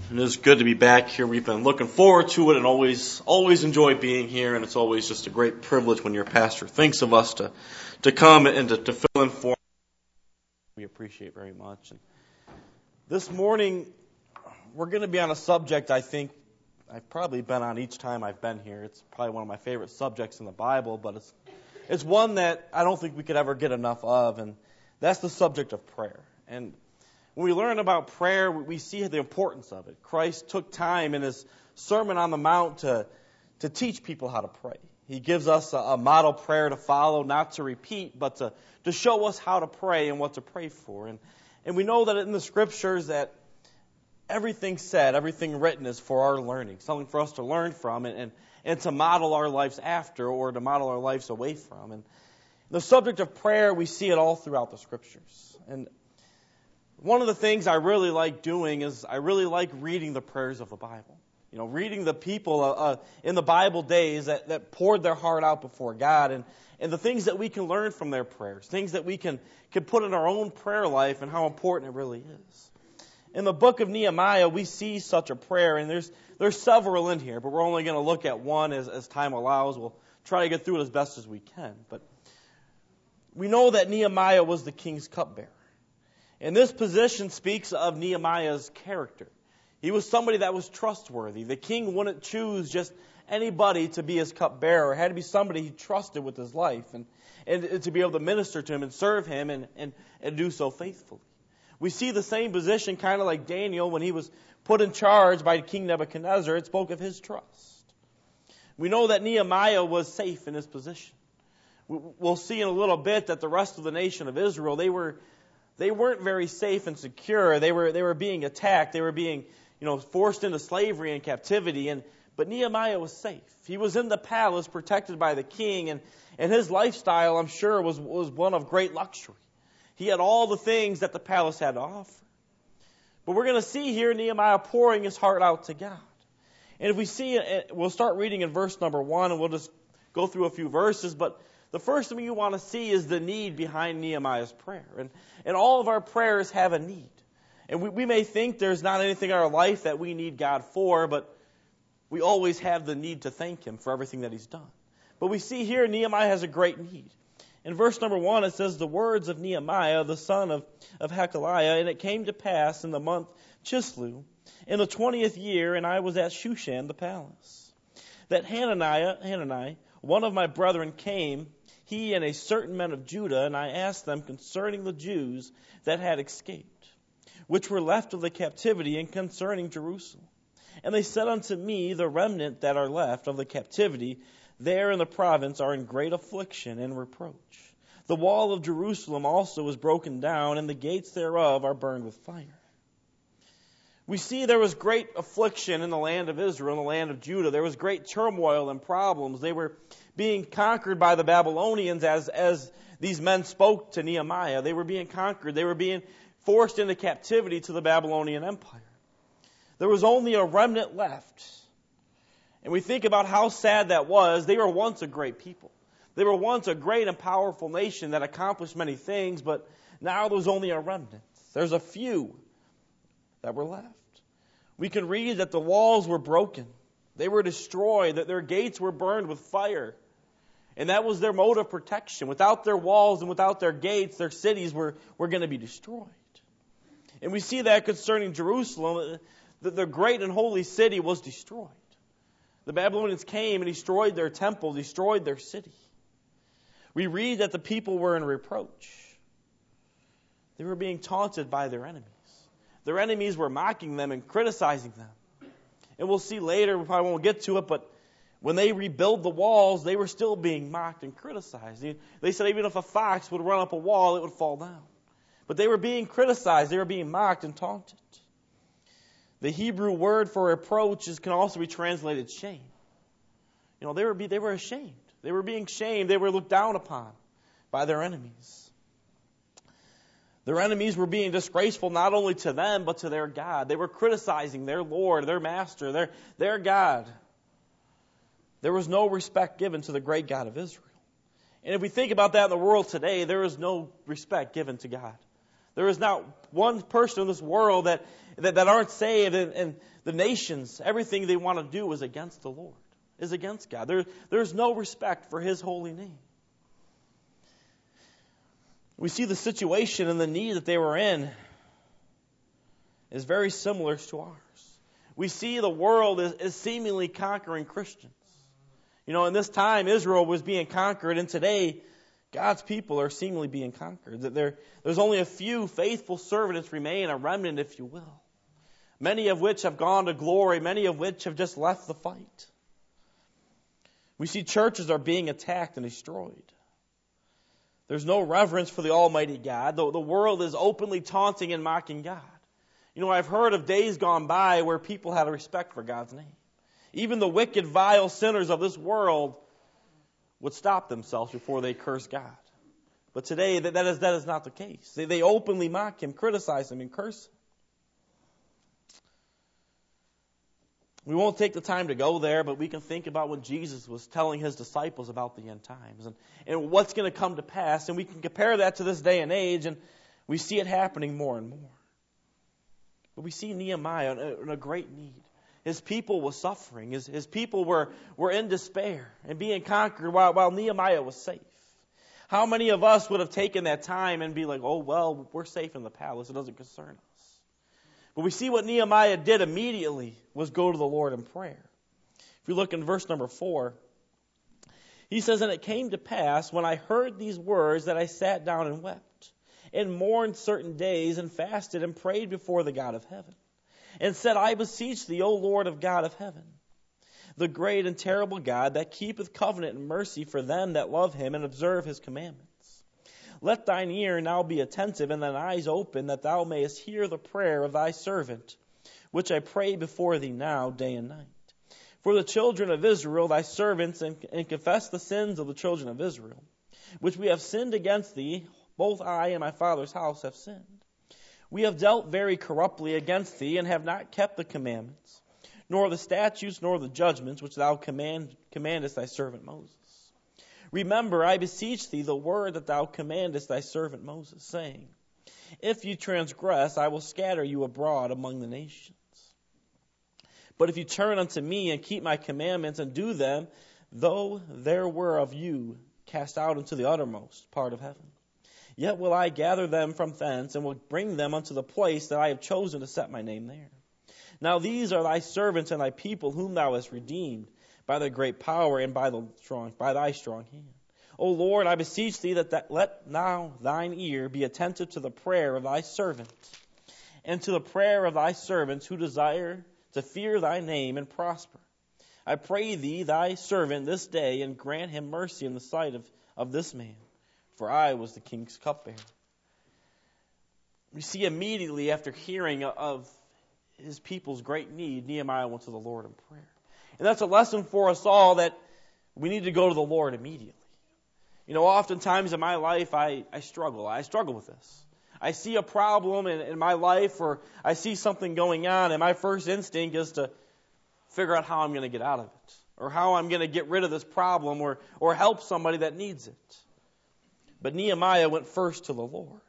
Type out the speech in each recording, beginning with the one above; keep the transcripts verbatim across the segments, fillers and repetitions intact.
It is good to be back here. We've been looking forward to it and always always enjoy being here. And it's always just a great privilege when your pastor thinks of us to, to come and to, to fill in for us. We appreciate very much. And this morning, we're going to be on a subject I think I've probably been on each time I've been here. It's probably one of my favorite subjects in the Bible, but it's it's one that I don't think we could ever get enough of, and that's the subject of prayer. And when we learn about prayer, we see the importance of it. Christ took time in his Sermon on the Mount to, to teach people how to pray. He gives us a, a model prayer to follow, not to repeat, but to, to show us how to pray and what to pray for. And, and we know that in the Scriptures that everything said, everything written is for our learning, something for us to learn from and, and, and to model our lives after or to model our lives away from. And the subject of prayer, we see it all throughout the Scriptures. And one of the things I really like doing is I really like reading the prayers of the Bible. You know, reading the people uh, uh, in the Bible days that, that poured their heart out before God and, and the things that we can learn from their prayers, things that we can, can put in our own prayer life and how important it really is. In the book of Nehemiah, we see such a prayer, and there's there's several in here, but we're only going to look at one as, as time allows. We'll try to get through it as best as we can. But we know that Nehemiah was the king's cupbearer. And this position speaks of Nehemiah's character. He was somebody that was trustworthy. The king wouldn't choose just anybody to be his cupbearer. It had to be somebody he trusted with his life and, and to be able to minister to him and serve him and, and, and do so faithfully. We see the same position kind of like Daniel when he was put in charge by King Nebuchadnezzar. It spoke of his trust. We know that Nehemiah was safe in his position. We'll see in a little bit that the rest of the nation of Israel, they were They weren't very safe and secure. They were they were being attacked. They were being, you know, forced into slavery and captivity. And but Nehemiah was safe. He was in the palace, protected by the king, and, and his lifestyle, I'm sure, was was one of great luxury. He had all the things that the palace had to offer. But we're going to see here Nehemiah pouring his heart out to God. And if we see, we'll start reading in verse number one, and we'll just go through a few verses, but the first thing you want to see is the need behind Nehemiah's prayer. And, and all of our prayers have a need. And we, we may think there's not anything in our life that we need God for, but we always have the need to thank Him for everything that He's done. But we see here Nehemiah has a great need. In verse number one, it says, the words of Nehemiah, the son of, of Hakaliah, and it came to pass in the month Chislew, in the twentieth year, and I was at Shushan the palace, that Hananiah, Hanani, one of my brethren, came, he and a certain men of Judah, and I asked them concerning the Jews that had escaped, which were left of the captivity, and concerning Jerusalem. And they said unto me, the remnant that are left of the captivity there in the province are in great affliction and reproach. The wall of Jerusalem also is broken down, and the gates thereof are burned with fire. We see there was great affliction in the land of Israel, in the land of Judah. There was great turmoil and problems. They were being conquered by the Babylonians as, as these men spoke to Nehemiah. They were being conquered. They were being forced into captivity to the Babylonian Empire. There was only a remnant left. And we think about how sad that was. They were once a great people. They were once a great and powerful nation that accomplished many things, but now there's only a remnant. There's a few that were left. We can read that the walls were broken. They were destroyed, that their gates were burned with fire. And that was their mode of protection. Without their walls and without their gates, their cities were, were going to be destroyed. And we see that concerning Jerusalem, that the great and holy city was destroyed. The Babylonians came and destroyed their temple, destroyed their city. We read that the people were in reproach. They were being taunted by their enemies. Their enemies were mocking them and criticizing them. And we'll see later, we probably won't get to it, but when they rebuilt the walls, they were still being mocked and criticized. They said even if a fox would run up a wall, it would fall down. But they were being criticized. They were being mocked and taunted. The Hebrew word for reproach is, can also be translated shame. You know, they were they were ashamed. They were being shamed. They were looked down upon by their enemies. Their enemies were being disgraceful not only to them, but to their God. They were criticizing their Lord, their Master, their, their God. There was no respect given to the great God of Israel. And if we think about that in the world today, there is no respect given to God. There is not one person in this world that, that, that aren't saved, and, and the nations, everything they want to do is against the Lord, is against God. There, there's no respect for His holy name. We see the situation and the need that they were in is very similar to ours. We see the world is, is seemingly conquering Christians. You know, in this time, Israel was being conquered, and today, God's people are seemingly being conquered. That there, there's only a few faithful servants remain, a remnant, if you will. Many of which have gone to glory, many of which have just left the fight. We see churches are being attacked and destroyed. There's no reverence for the Almighty God. The, the world is openly taunting and mocking God. You know, I've heard of days gone by where people had a respect for God's name. Even the wicked, vile sinners of this world would stop themselves before they curse God. But today, that, that, is, that is not the case. They, they openly mock Him, criticize Him, and curse Him. We won't take the time to go there, but we can think about when Jesus was telling His disciples about the end times and, and what's going to come to pass. And we can compare that to this day and age, and we see it happening more and more. But we see Nehemiah in a, in a great need. His people was suffering. His, his people were, were in despair and being conquered while, while Nehemiah was safe. How many of us would have taken that time and be like, oh, well, we're safe in the palace. It doesn't concern us. But we see what Nehemiah did immediately was go to the Lord in prayer. If you look in verse number four, he says, and it came to pass when I heard these words that I sat down and wept and mourned certain days and fasted and prayed before the God of heaven. And said, I beseech thee, O Lord of God of heaven, the great and terrible God that keepeth covenant and mercy for them that love Him and observe His commandments. Let thine ear now be attentive and thine eyes open, that thou mayest hear the prayer of thy servant, which I pray before thee now day and night. For the children of Israel, thy servants, and, and confess the sins of the children of Israel, which we have sinned against thee, both I and my father's house have sinned. We have dealt very corruptly against thee, and have not kept the commandments, nor the statutes, nor the judgments, which thou command, commandest thy servant Moses. Remember, I beseech thee, the word that thou commandest thy servant Moses, saying, if you transgress, I will scatter you abroad among the nations. But if you turn unto me, and keep my commandments, and do them, though there were of you cast out into the uttermost part of heaven, yet will I gather them from thence, and will bring them unto the place that I have chosen to set my name there. Now these are thy servants and thy people, whom thou hast redeemed by thy great power and by the strong, by thy strong hand. O Lord, I beseech thee that, that let now thine ear be attentive to the prayer of thy servant, and to the prayer of thy servants who desire to fear thy name and prosper. I pray thee, thy servant, this day, and grant him mercy in the sight of, of this man. For I was the king's cupbearer. We see immediately after hearing of his people's great need, Nehemiah went to the Lord in prayer. And that's a lesson for us all, that we need to go to the Lord immediately. You know, oftentimes in my life, I, I struggle. I struggle with this. I see a problem in, in my life, or I see something going on, and my first instinct is to figure out how I'm going to get out of it, or how I'm going to get rid of this problem, or, or help somebody that needs it. But Nehemiah went first to the Lord.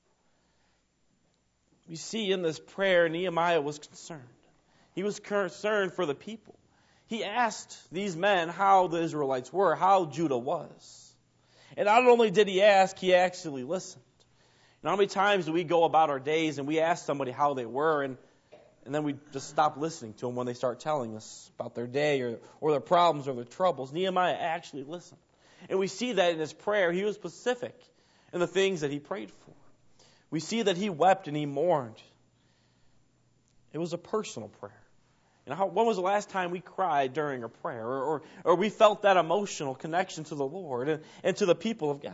We see in this prayer, Nehemiah was concerned. He was concerned for the people. He asked these men how the Israelites were, how Judah was. And not only did he ask, he actually listened. You know, how many times do we go about our days and we ask somebody how they were, and, and then we just stop listening to them when they start telling us about their day or, or their problems or their troubles? Nehemiah actually listened. And we see that in his prayer, he was specific in the things that he prayed for. We see that he wept and he mourned. It was a personal prayer. You know, how, when was the last time we cried during a prayer, or, or, or we felt that emotional connection to the Lord and, and to the people of God?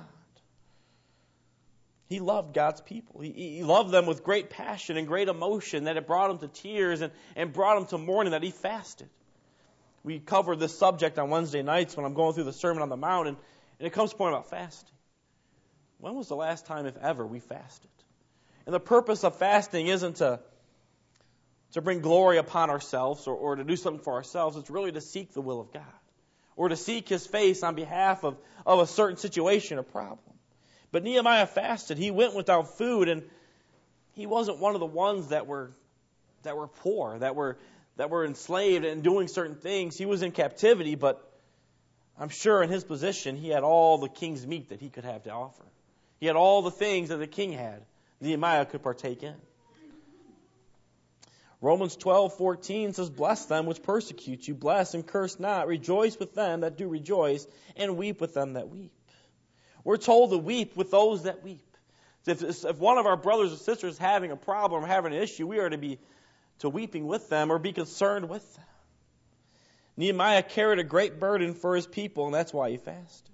He loved God's people. He, he loved them with great passion and great emotion, that it brought him to tears and, and brought him to mourning, that he fasted. We covered this subject on Wednesday nights when I'm going through the Sermon on the Mount, and, and it comes to the point about fasting. When was the last time, if ever, we fasted? And the purpose of fasting isn't to, to bring glory upon ourselves or, or to do something for ourselves. It's really to seek the will of God, or to seek His face on behalf of, of a certain situation or problem. But Nehemiah fasted. He went without food, and he wasn't one of the ones that were that were poor, that were that were enslaved and doing certain things. He was in captivity, but I'm sure in his position he had all the king's meat that he could have to offer. He had all the things that the king had, Nehemiah could partake in. Romans twelve fourteen says, "Bless them which persecute you, bless and curse not. Rejoice with them that do rejoice, and weep with them that weep." We're told to weep with those that weep. If, if one of our brothers or sisters is having a problem or having an issue, we are to be to weeping with them or be concerned with them. Nehemiah carried a great burden for his people, and that's why he fasted.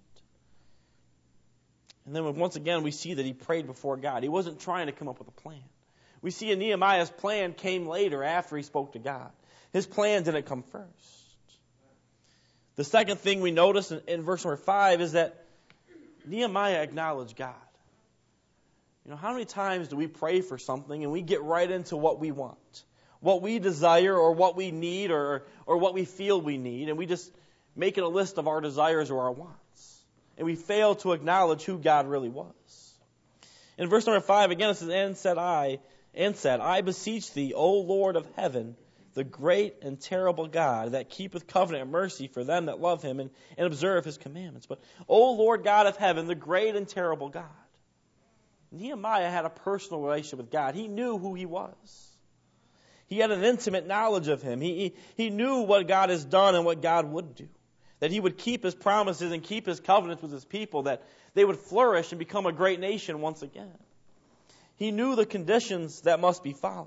And then once again, we see that he prayed before God. He wasn't trying to come up with a plan. We see in Nehemiah's plan came later after he spoke to God. His plan didn't come first. The second thing we notice in, in verse number five is that Nehemiah acknowledged God. You know, how many times do we pray for something and we get right into what we want, what we desire or what we need or, or what we feel we need, and we just make it a list of our desires or our wants. And we fail to acknowledge who God really was. In verse number five, again it says, And said I, and said, I beseech thee, O Lord of heaven, the great and terrible God, that keepeth covenant and mercy for them that love him and, and observe his commandments. But, O Lord God of heaven, the great and terrible God. Nehemiah had a personal relationship with God. He knew who he was. He had an intimate knowledge of him. He, he, he knew what God has done and what God would do. That he would keep his promises and keep his covenants with his people, that they would flourish and become a great nation once again. He knew the conditions that must be followed.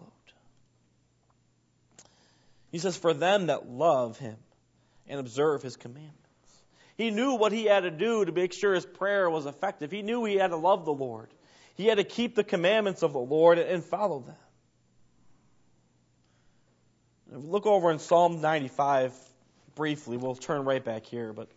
He says, for them that love him and observe his commandments. He knew what he had to do to make sure his prayer was effective. He knew he had to love the Lord. He had to keep the commandments of the Lord and follow them. If we look over in Psalm ninety-five briefly. We'll turn right back here, but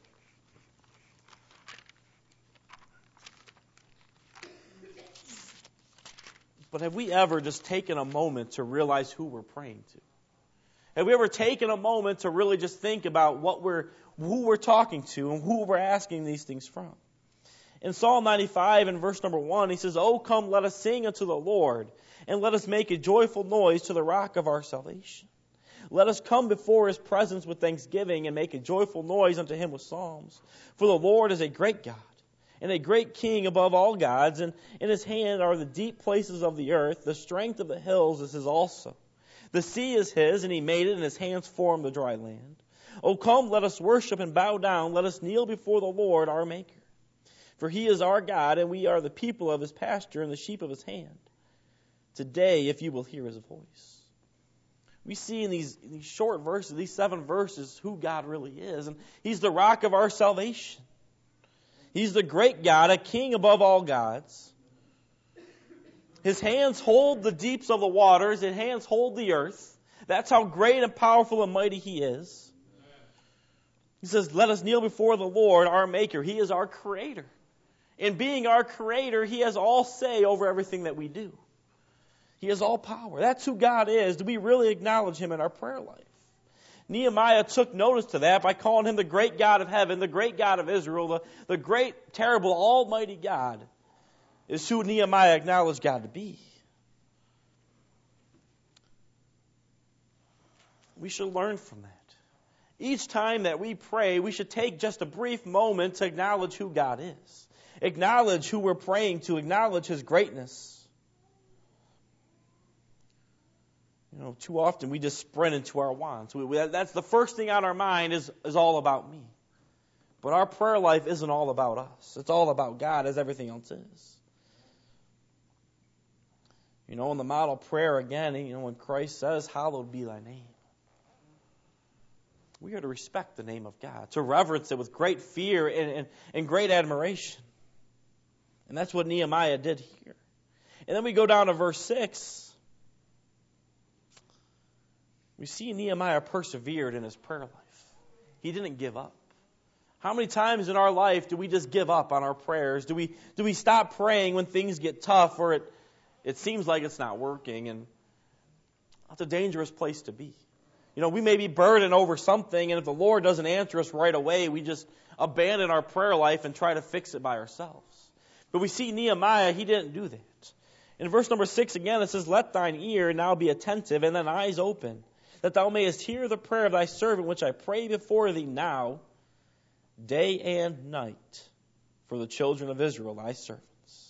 But have we ever just taken a moment to realize who we're praying to? Have we ever taken a moment to really just think about what we're, who we're talking to and who we're asking these things from? In Psalm ninety-five, in verse number one, he says, "O come, let us sing unto the Lord, and let us make a joyful noise to the rock of our salvation. Let us come before his presence with thanksgiving, and make a joyful noise unto him with psalms. For the Lord is a great God, and a great King above all gods, and in his hand are the deep places of the earth. The strength of the hills is his also. The sea is his, and he made it, and his hands formed the dry land. O come, let us worship and bow down. Let us kneel before the Lord our Maker. For he is our God, and we are the people of his pasture and the sheep of his hand. Today, if you will hear his voice." We see in these, in these short verses, these seven verses, who God really is. And he's the rock of our salvation. He's the great God, a king above all gods. His hands hold the deeps of the waters. His hands hold the earth. That's how great and powerful and mighty he is. He says, let us kneel before the Lord, our Maker. He is our Creator. In being our Creator, he has all say over everything that we do. He has all power. That's who God is. Do we really acknowledge him in our prayer life? Nehemiah took notice to that by calling him the great God of heaven, the great God of Israel, the, the great, terrible, almighty God is who Nehemiah acknowledged God to be. We should learn from that. Each time that we pray, we should take just a brief moment to acknowledge who God is. Acknowledge who we're praying to. Acknowledge his greatness. You know, too often we just sprint into our wants. We, we, that's the first thing on our mind is, is all about me. But our prayer life isn't all about us. It's all about God, as everything else is. You know, in the model prayer again, you know, when Christ says, "Hallowed be thy name," we are to respect the name of God, to reverence it with great fear and, and, and great admiration. And that's what Nehemiah did here. And then we go down to verse six. We see Nehemiah persevered in his prayer life. He didn't give up. How many times in our life do we just give up on our prayers? Do we do we stop praying when things get tough or it it seems like it's not working? And that's a dangerous place to be. You know, we may be burdened over something, and if the Lord doesn't answer us right away, we just abandon our prayer life and try to fix it by ourselves. But we see Nehemiah, he didn't do that. In verse number six again, it says, let thine ear now be attentive and thine eyes open, that thou mayest hear the prayer of thy servant, which I pray before thee now, day and night, for the children of Israel, thy servants.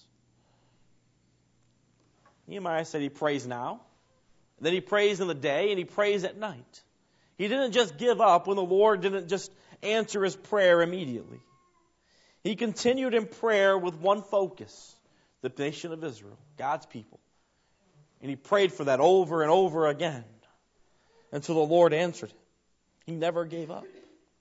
Nehemiah said he prays now, then he prays in the day, and he prays at night. He didn't just give up when the Lord didn't just answer his prayer immediately. He continued in prayer with one focus, the nation of Israel, God's people. And he prayed for that over and over again until the Lord answered him. He never gave up.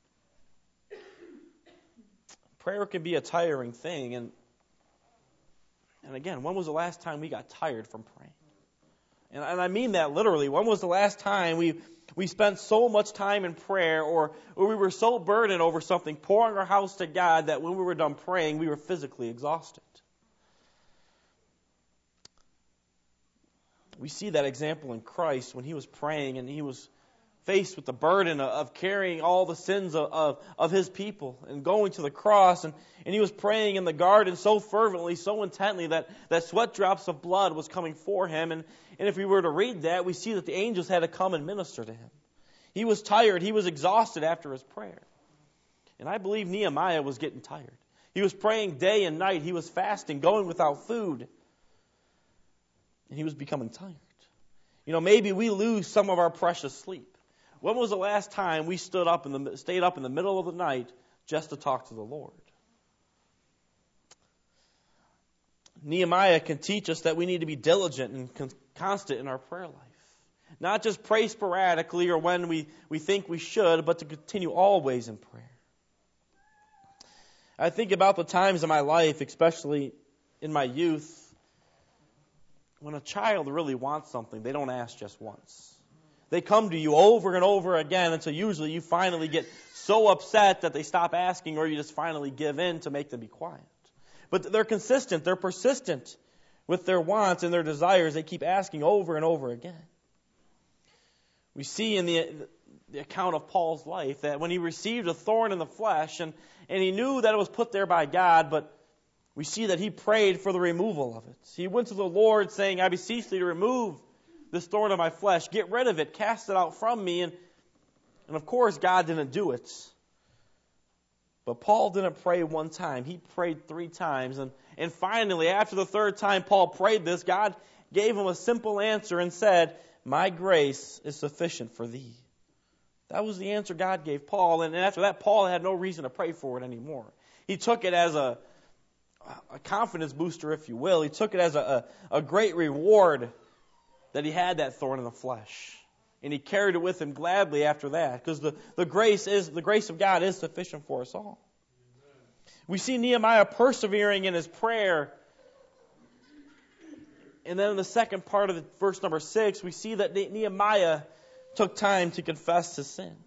Prayer can be a tiring thing, and And again, when was the last time we got tired from praying? And, and I mean that literally. When was the last time we we spent so much time in prayer, or, or we were so burdened over something, pouring our house to God, that when we were done praying, we were physically exhausted? We see that example in Christ when he was praying and he was faced with the burden of carrying all the sins of, of, of his people and going to the cross. And, and he was praying in the garden so fervently, so intently, that, that sweat drops of blood was coming for him. And, and if we were to read that, we see that the angels had to come and minister to him. He was tired. He was exhausted after his prayer. And I believe Nehemiah was getting tired. He was praying day and night. He was fasting, going without food. And he was becoming tired. You know, maybe we lose some of our precious sleep. When was the last time we stood up in the stayed up in the middle of the night just to talk to the Lord? Nehemiah can teach us that we need to be diligent and con- constant in our prayer life. Not just pray sporadically or when we, we think we should, but to continue always in prayer. I think about the times in my life, especially in my youth, when a child really wants something, they don't ask just once. They come to you over and over again until usually you finally get so upset that they stop asking, or you just finally give in to make them be quiet. But they're consistent, they're persistent with their wants and their desires. They keep asking over and over again. We see in the, the account of Paul's life that when he received a thorn in the flesh, and, and he knew that it was put there by God, but we see that he prayed for the removal of it. He went to the Lord saying, I beseech thee to remove this thorn of my flesh, get rid of it, cast it out from me. And, and of course, God didn't do it. But Paul didn't pray one time. He prayed three times. And, and finally, after the third time Paul prayed this, God gave him a simple answer and said, my grace is sufficient for thee. That was the answer God gave Paul. And after that, Paul had no reason to pray for it anymore. He took it as a, a confidence booster, if you will. He took it as a, a, a great reward that he had that thorn in the flesh. And he carried it with him gladly after that, because the, the grace is the grace of God is sufficient for us all. We see Nehemiah persevering in his prayer. And then in the second part of the, verse number six, we see that Nehemiah took time to confess his sins.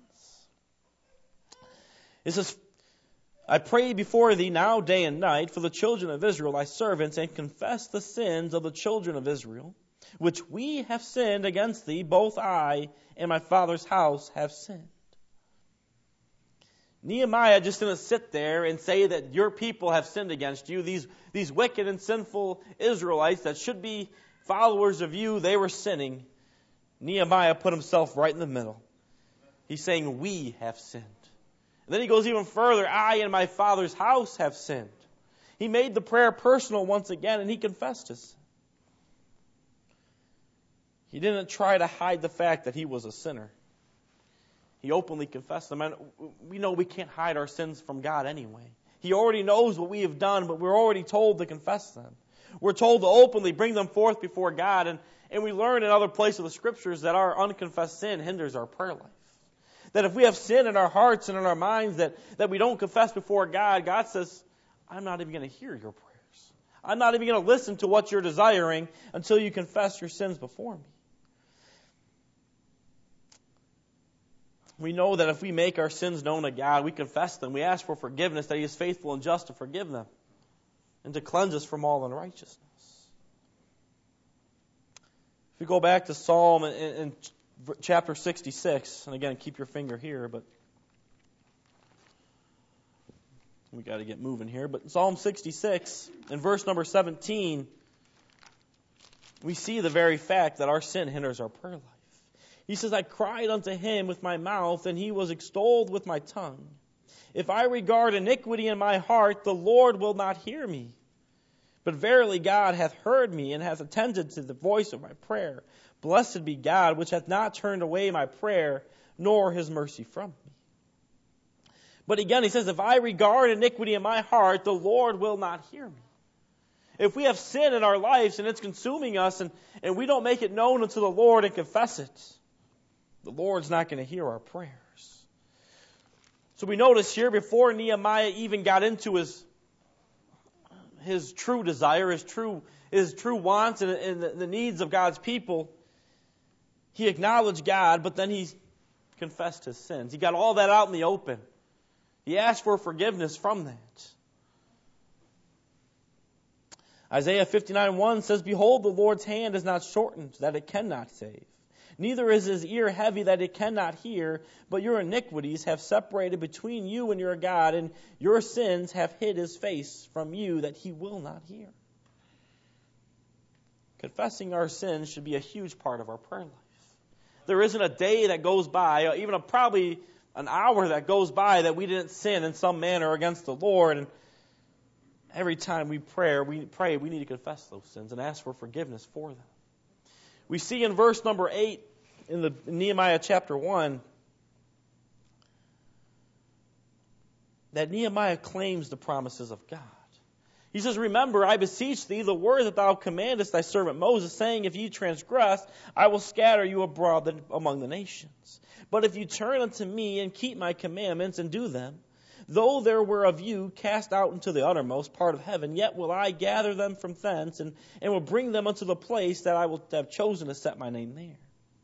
It says, I pray before thee now day and night for the children of Israel, thy servants, and confess the sins of the children of Israel, which we have sinned against thee, both I and my father's house have sinned. Nehemiah just didn't sit there and say that your people have sinned against you. These, these wicked and sinful Israelites that should be followers of you, they were sinning. Nehemiah put himself right in the middle. He's saying, we have sinned. And then he goes even further, I and my father's house have sinned. He made the prayer personal once again, and he confessed his sin. He didn't try to hide the fact that he was a sinner. He openly confessed them. And we know we can't hide our sins from God anyway. He already knows what we have done, but we're already told to confess them. We're told to openly bring them forth before God. And, and we learn in other places of the Scriptures that our unconfessed sin hinders our prayer life. That if we have sin in our hearts and in our minds that, that we don't confess before God, God says, I'm not even going to hear your prayers. I'm not even going to listen to what you're desiring until you confess your sins before me. We know that if we make our sins known to God, we confess them, we ask for forgiveness, that He is faithful and just to forgive them and to cleanse us from all unrighteousness. If we go back to Psalm in, in chapter sixty-six, and again, keep your finger here, but we got to get moving here. But Psalm sixty-six, in verse number seventeen, we see the very fact that our sin hinders our prayer life. He says, I cried unto him with my mouth, and he was extolled with my tongue. If I regard iniquity in my heart, the Lord will not hear me. But verily God hath heard me, and hath attended to the voice of my prayer. Blessed be God, which hath not turned away my prayer, nor his mercy from me. But again, he says, if I regard iniquity in my heart, the Lord will not hear me. If we have sin in our lives and it's consuming us, and, and we don't make it known unto the Lord and confess it, the Lord's not going to hear our prayers. So we notice here, before Nehemiah even got into his his true desire, his true his true wants and, and the, the needs of God's people, he acknowledged God, but then he confessed his sins. He got all that out in the open. He asked for forgiveness from that. Isaiah fifty-nine one says, Behold, the Lord's hand is not shortened, that it cannot save. Neither is his ear heavy, that it cannot hear. But your iniquities have separated between you and your God, and your sins have hid his face from you, that he will not hear. Confessing our sins should be a huge part of our prayer life. There isn't a day that goes by, or even a, probably an hour that goes by, that we didn't sin in some manner against the Lord. And every time we pray, we pray, we need to confess those sins and ask for forgiveness for them. We see in verse number eight in the in Nehemiah chapter one that Nehemiah claims the promises of God. He says, Remember, I beseech thee, the word that thou commandest thy servant Moses, saying, If ye transgress, I will scatter you abroad among the nations. But if you turn unto me and keep my commandments and do them, though there were of you cast out into the uttermost part of heaven, yet will I gather them from thence, and, and will bring them unto the place that I will have chosen to set my name there.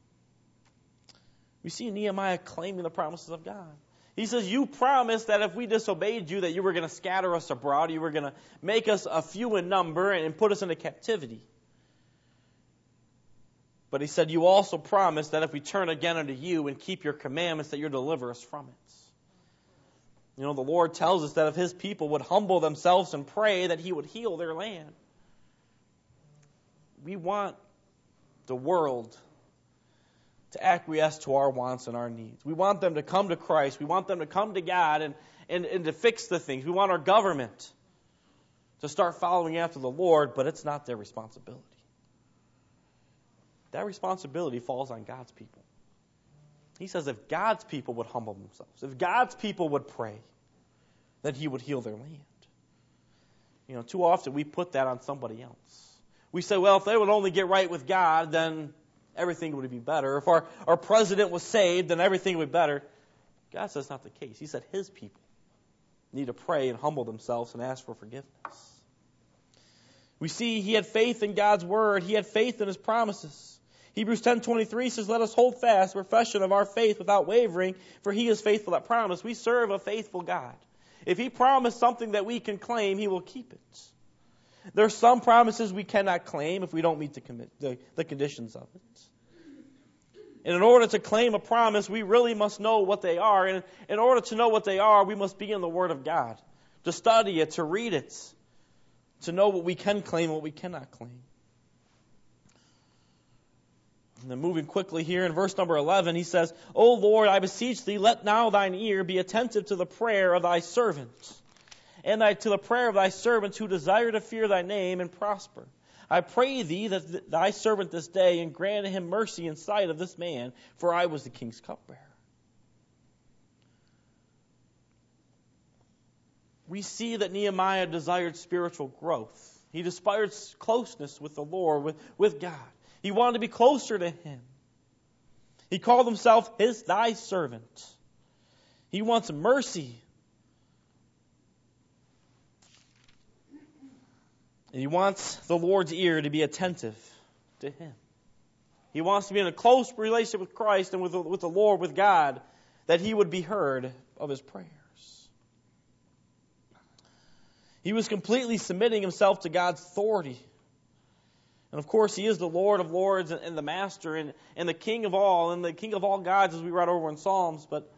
We see Nehemiah claiming the promises of God. He says, you promised that if we disobeyed you, that you were going to scatter us abroad, you were going to make us a few in number and put us into captivity. But he said, you also promised that if we turn again unto you and keep your commandments, that you'll deliver us from it. You know, the Lord tells us that if his people would humble themselves and pray, that he would heal their land. We want the world to acquiesce to our wants and our needs. We want them to come to Christ. We want them to come to God and, and, and to fix the things. We want our government to start following after the Lord, but it's not their responsibility. That responsibility falls on God's people. He says if God's people would humble themselves, if God's people would pray, then he would heal their land. You know, too often we put that on somebody else. We say, well, if they would only get right with God, then everything would be better. If our, our president was saved, then everything would be better. God says not the case. He said his people need to pray and humble themselves and ask for forgiveness. We see he had faith in God's word. He had faith in his promises. Hebrews ten twenty-three says, Let us hold fast the profession of our faith without wavering, for he is faithful that promised. We serve a faithful God. If he promised something that we can claim, he will keep it. There are some promises we cannot claim if we don't meet the, commit, the, the conditions of it. And in order to claim a promise, we really must know what they are. And in order to know what they are, we must be in the Word of God, to study it, to read it, to know what we can claim and what we cannot claim. And then moving quickly here in verse number eleven, he says, O Lord, I beseech thee, let now thine ear be attentive to the prayer of thy servant, and thy, to the prayer of thy servants who desire to fear thy name and prosper. I pray thee that th- thy servant this day, and grant him mercy in sight of this man, for I was the king's cupbearer. We see that Nehemiah desired spiritual growth. He desired closeness with the Lord, with, with God. He wanted to be closer to him. He called himself his thy servant. He wants mercy. And he wants the Lord's ear to be attentive to him. He wants to be in a close relationship with Christ and with the, with the Lord, with God, that he would be heard of his prayers. He was completely submitting himself to God's authority. And of course, he is the Lord of lords and, and the master and, and the king of all, and the king of all gods, as we read over in Psalms. But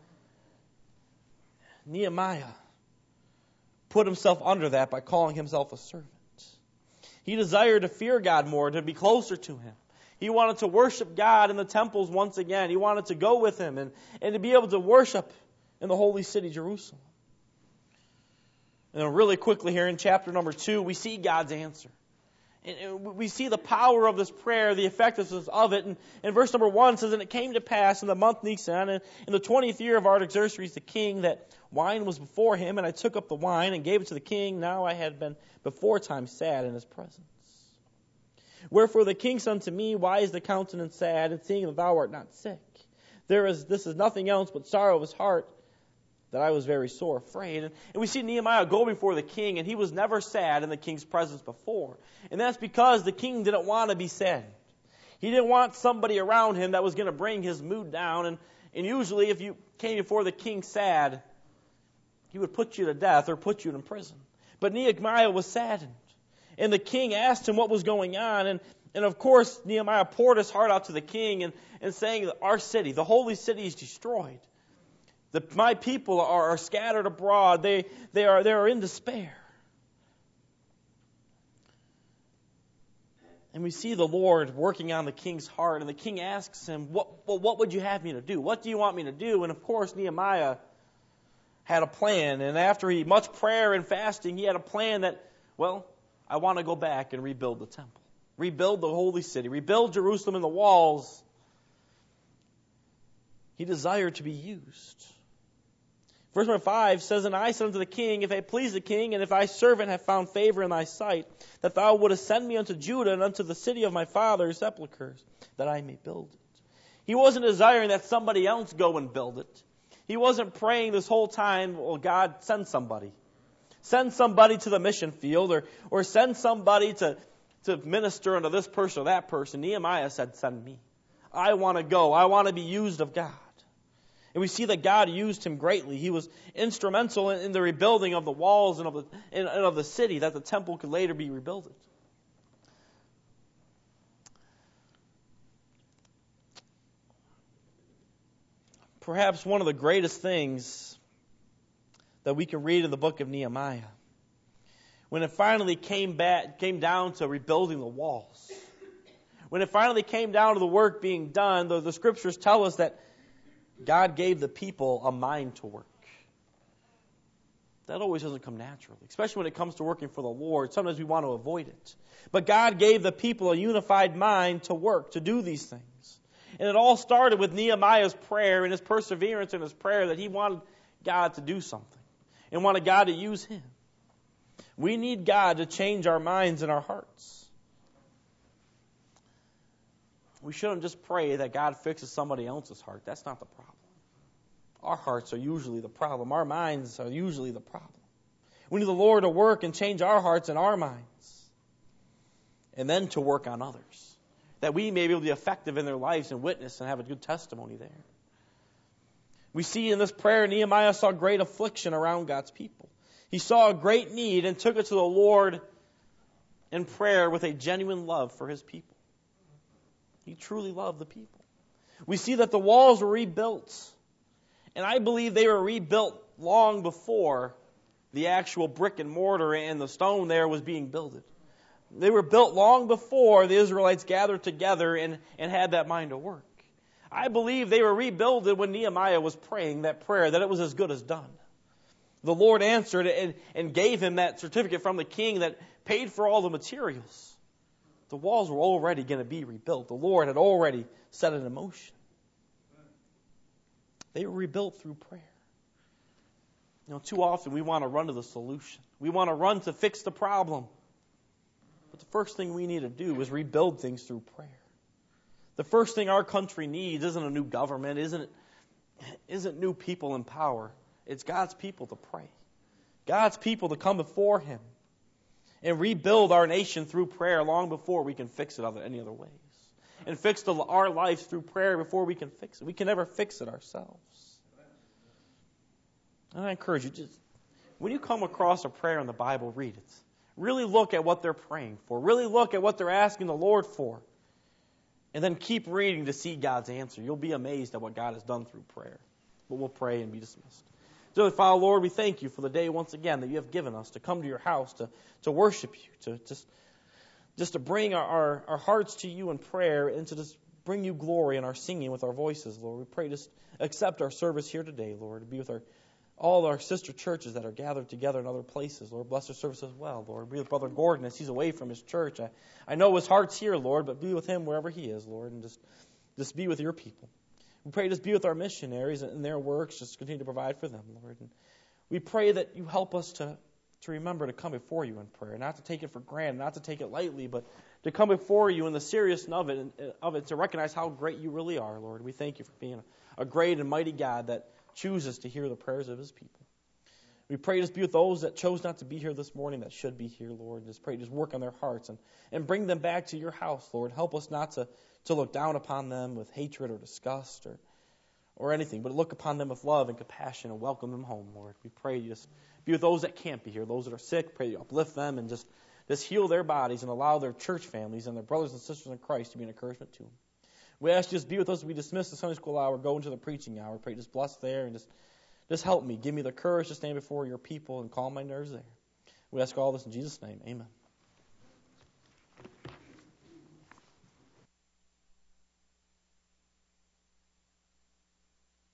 Nehemiah put himself under that by calling himself a servant. He desired to fear God more, to be closer to Him. He wanted to worship God in the temples once again. He wanted to go with Him and, and to be able to worship in the holy city, Jerusalem. And then really quickly here in chapter number two, we see God's answer. And we see the power of this prayer, the effectiveness of it. And, and verse number one says, "And it came to pass in the month Nisan, and in the twentieth year of Artaxerxes the king, that wine was before him, and I took up the wine and gave it to the king. Now I had been before time sad in his presence. Wherefore the king said unto me, Why is the countenance sad, and seeing that thou art not sick? There is this is nothing else but sorrow of his heart, that I was very sore afraid." And, and we see Nehemiah go before the king, and he was never sad in the king's presence before. And that's because the king didn't want to be sad. He didn't want somebody around him that was going to bring his mood down. And, and usually if you came before the king sad, he would put you to death or put you in prison. But Nehemiah was saddened. And the king asked him what was going on. And, and of course, Nehemiah poured his heart out to the king and, and saying that our city, the holy city, is destroyed. The, my people are, are scattered abroad. They, they, are, they are in despair. And we see the Lord working on the king's heart. And the king asks him, what, well, what would you have me to do? What do you want me to do? And of course, Nehemiah had a plan. And after he much prayer and fasting, he had a plan that, well, I want to go back and rebuild the temple. Rebuild the holy city. Rebuild Jerusalem and the walls. He desired to be used. Verse number five says, "And I said unto the king, If it please the king, and if thy servant have found favor in thy sight, that thou wouldest send me unto Judah and unto the city of my father's sepulchres, that I may build it." He wasn't desiring that somebody else go and build it. He wasn't praying this whole time, well, God, send somebody. Send somebody to the mission field, or, or send somebody to, to minister unto this person or that person. Nehemiah said, send me. I want to go. I want to be used of God. And we see that God used him greatly. He was instrumental in, in the rebuilding of the walls and of the, and, and of the city, that the temple could later be rebuilt. Perhaps one of the greatest things that we can read in the book of Nehemiah, when it finally came back, came down to rebuilding the walls, when it finally came down to the work being done, the, the scriptures tell us that God gave the people a mind to work. That always doesn't come naturally, especially when it comes to working for the Lord. Sometimes we want to avoid it. But God gave the people a unified mind to work, to do these things. And it all started with Nehemiah's prayer and his perseverance in his prayer that he wanted God to do something and wanted God to use him. We need God to change our minds and our hearts. We shouldn't just pray that God fixes somebody else's heart. That's not the problem. Our hearts are usually the problem. Our minds are usually the problem. We need the Lord to work and change our hearts and our minds. And then to work on others. That we may be able to be effective in their lives and witness and have a good testimony there. We see in this prayer, Nehemiah saw great affliction around God's people. He saw a great need and took it to the Lord in prayer with a genuine love for his people. He truly loved the people. We see that the walls were rebuilt. And I believe they were rebuilt long before the actual brick and mortar and the stone there was being built. They were built long before the Israelites gathered together and, and had that mind to work. I believe they were rebuilt when Nehemiah was praying that prayer, that it was as good as done. The Lord answered and, and gave him that certificate from the king that paid for all the materials. The walls were already going to be rebuilt. The Lord had already set it in motion. They were rebuilt through prayer. You know, too often we want to run to the solution. We want to run to fix the problem. But the first thing we need to do is rebuild things through prayer. The first thing our country needs isn't a new government, isn't, isn't new people in power. It's God's people to pray. God's people to come before him and rebuild our nation through prayer long before we can fix it other, any other ways. And fix the, our lives through prayer before we can fix it. We can never fix it ourselves. And I encourage you, just when you come across a prayer in the Bible, read it. Really look at what they're praying for. Really look at what they're asking the Lord for. And then keep reading to see God's answer. You'll be amazed at what God has done through prayer. But we'll pray and be dismissed. Dear Father, Lord, we thank you for the day once again that you have given us to come to your house, to, to worship you, to just just to bring our, our, our hearts to you in prayer and to just bring you glory in our singing with our voices, Lord. We pray just accept our service here today, Lord. Be with our all our sister churches that are gathered together in other places, Lord. Bless their service as well, Lord. Be with Brother Gordon as he's away from his church. I, I know his heart's here, Lord, but be with him wherever he is, Lord, and just, just be with your people. We pray just be with our missionaries and their works. Just continue to provide for them, Lord. And we pray that you help us to, to remember to come before you in prayer, not to take it for granted, not to take it lightly, but to come before you in the seriousness of it, of it to recognize how great you really are, Lord. We thank you for being a, a great and mighty God that chooses to hear the prayers of his people. We pray just be with those that chose not to be here this morning that should be here, Lord. Just pray just work on their hearts and, and bring them back to your house, Lord. Help us not to, to look down upon them with hatred or disgust or or anything, but look upon them with love and compassion and welcome them home, Lord. We pray you just be with those that can't be here, those that are sick. Pray you uplift them and just, just heal their bodies and allow their church families and their brothers and sisters in Christ to be an encouragement to them. We ask you just be with us as we dismiss the Sunday school hour, go into the preaching hour. Pray just bless there and just, just help me. Give me the courage to stand before your people and calm my nerves there. We ask all this in Jesus' name. Amen.